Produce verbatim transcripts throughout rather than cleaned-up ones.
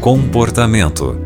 Comportamento.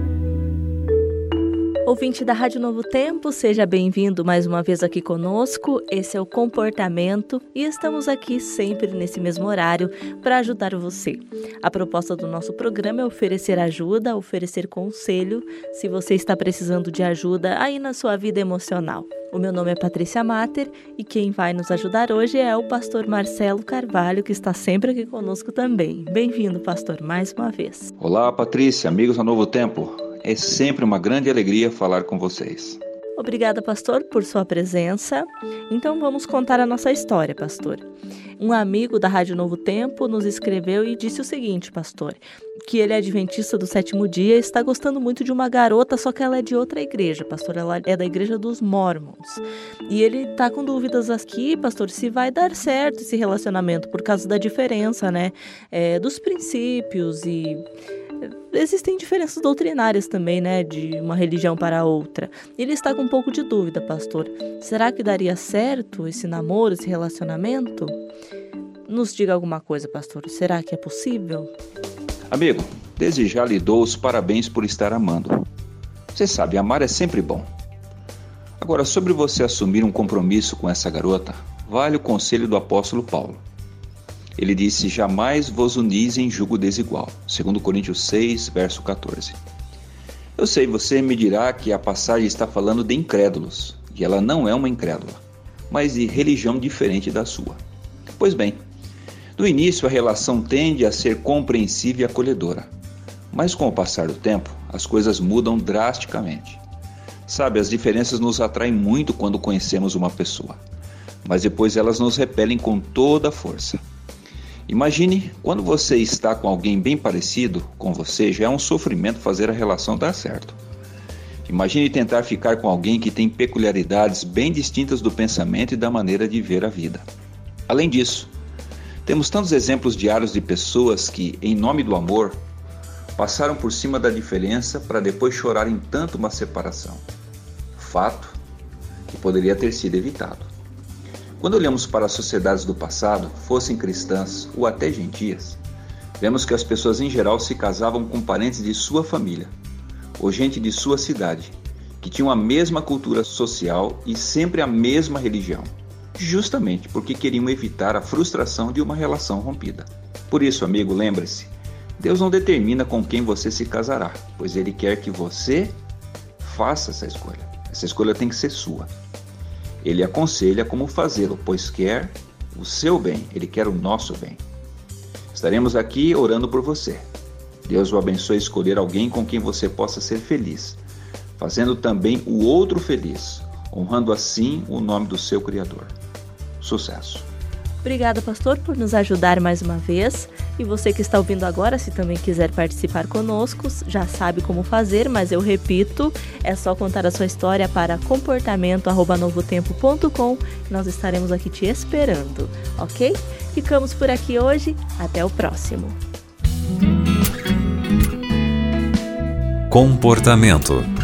Ouvinte da Rádio Novo Tempo, seja bem-vindo mais uma vez aqui conosco. Esse é o Comportamento e estamos aqui sempre nesse mesmo horário para ajudar você. A proposta do nosso programa é oferecer ajuda, oferecer conselho, se você está precisando de ajuda aí na sua vida emocional. O meu nome é Patrícia Mater e quem vai nos ajudar hoje é o pastor Marcelo Carvalho, que está sempre aqui conosco também. Bem-vindo, pastor, mais uma vez. Olá, Patrícia, amigos da Novo Tempo. É sempre uma grande alegria falar com vocês. Obrigada, pastor, por sua presença. Então vamos contar a nossa história, pastor. Um amigo da Rádio Novo Tempo nos escreveu e disse o seguinte, pastor, que ele é adventista do sétimo dia e está gostando muito de uma garota, só que ela é de outra igreja, pastor, ela é da igreja dos Mormons. E ele está com dúvidas aqui, pastor, se vai dar certo esse relacionamento por causa da diferença, né, é, dos princípios e... Existem diferenças doutrinárias também, né, de uma religião para outra. Ele está com um pouco de dúvida, pastor. Será que daria certo esse namoro, esse relacionamento? Nos diga alguma coisa, pastor. Será que é possível? Amigo, desde já lhe dou os parabéns por estar amando. Você sabe, amar é sempre bom. Agora, sobre você assumir um compromisso com essa garota, vale o conselho do apóstolo Paulo. Ele disse, jamais vos unis em jugo desigual, segundo Coríntios seis, verso catorze. Eu sei, você me dirá que a passagem está falando de incrédulos, e ela não é uma incrédula, mas de religião diferente da sua. Pois bem, no início a relação tende a ser compreensiva e acolhedora, mas com o passar do tempo, as coisas mudam drasticamente. Sabe, as diferenças nos atraem muito quando conhecemos uma pessoa, mas depois elas nos repelem com toda a força. Imagine, quando você está com alguém bem parecido com você, já é um sofrimento fazer a relação dar certo. Imagine tentar ficar com alguém que tem peculiaridades bem distintas do pensamento e da maneira de ver a vida. Além disso, temos tantos exemplos diários de pessoas que, em nome do amor, passaram por cima da diferença para depois chorarem tanto uma separação. Fato que poderia ter sido evitado. Quando olhamos para as sociedades do passado, fossem cristãs ou até gentias, vemos que as pessoas em geral se casavam com parentes de sua família, ou gente de sua cidade, que tinham a mesma cultura social e sempre a mesma religião, justamente porque queriam evitar a frustração de uma relação rompida. Por isso, amigo, lembre-se, Deus não determina com quem você se casará, pois Ele quer que você faça essa escolha. Essa escolha tem que ser sua. Ele aconselha como fazê-lo, pois quer o seu bem, Ele quer o nosso bem. Estaremos aqui orando por você. Deus o abençoe a escolher alguém com quem você possa ser feliz, fazendo também o outro feliz, honrando assim o nome do seu Criador. Sucesso! Obrigada, pastor, por nos ajudar mais uma vez. E você que está ouvindo agora, se também quiser participar conosco, já sabe como fazer, mas eu repito, é só contar a sua história para comportamento arroba novotempo ponto com. Nós estaremos aqui te esperando, ok? Ficamos por aqui hoje, até o próximo. Comportamento.